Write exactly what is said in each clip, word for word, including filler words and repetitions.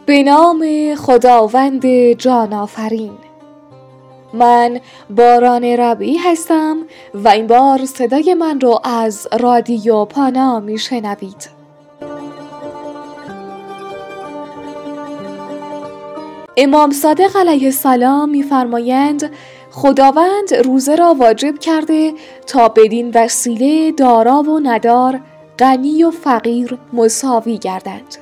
به نام خداوند جان آفرین. من باران ربیعی هستم و این بار صدای من رو از رادیو پانا میشنوید. امام صادق علیه السلام میفرمایند خداوند روزه را واجب کرده تا بدین وسیله دارا و ندار، غنی و فقیر مساوی گردند.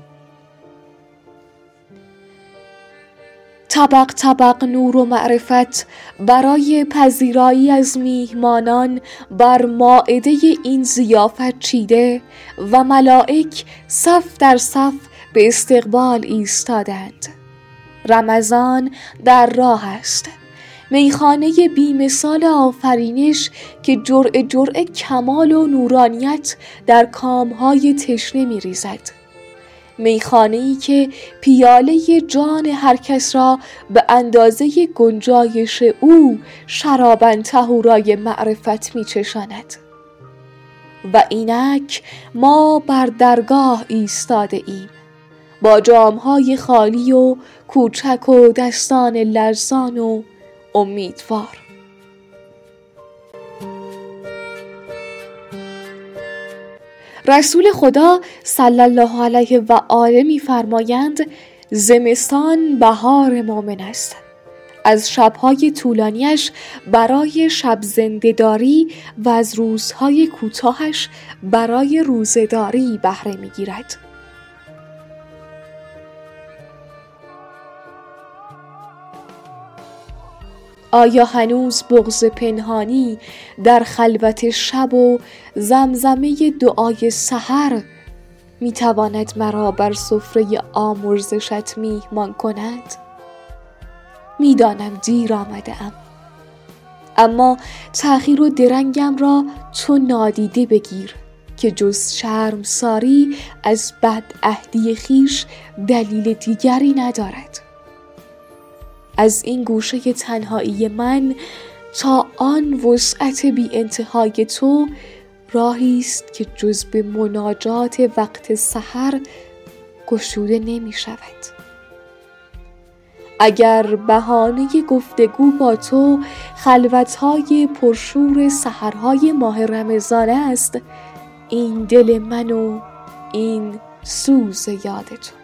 طبق طبق نور و معرفت برای پذیرایی از میهمانان بر مائده این ضیافت چیده و ملائک صف در صف به استقبال ایستادند. رمضان در راه است، میخانه بی مثال آفرینش که جرعه جرعه کمال و نورانیت در کامهای تشنه میریزد. میخانه‌ای که پیاله جان هر کس را به اندازه گنجایش او شراباً طهورای معرفت میچشاند. و اینک ما بر درگاه ایستاده ایم، با جامهای خالی و کوچک و دستان لرزان و امیدوار. رسول خدا صلی الله علیه و آله می فرمایند زمستان بهار مؤمن است. از شبهای طولانیش برای شب زنده‌داری و از روزهای کوتاهش برای روزه‌داری بهره می گیرد. آیا هنوز بغض پنهانی در خلوت شب و زمزمه دعای سحر میتواند مرا بر سفره آمرزشت میهمان کند؟ میدانم دیر آمده ام، اما تأخیر و درنگم را تو نادیده بگیر که جز شرمساری از بدعهدی خویش دلیل دیگری ندارد. از این گوشه تنهایی من تا آن وسعت بی انتهای تو راهی است که جز به مناجات وقت سحر گشوده نمی شود. اگر بهانه گفتگو با تو خلوتهای پرشور سحرهای ماه رمضان است، این دل من و این سوز یاد تو.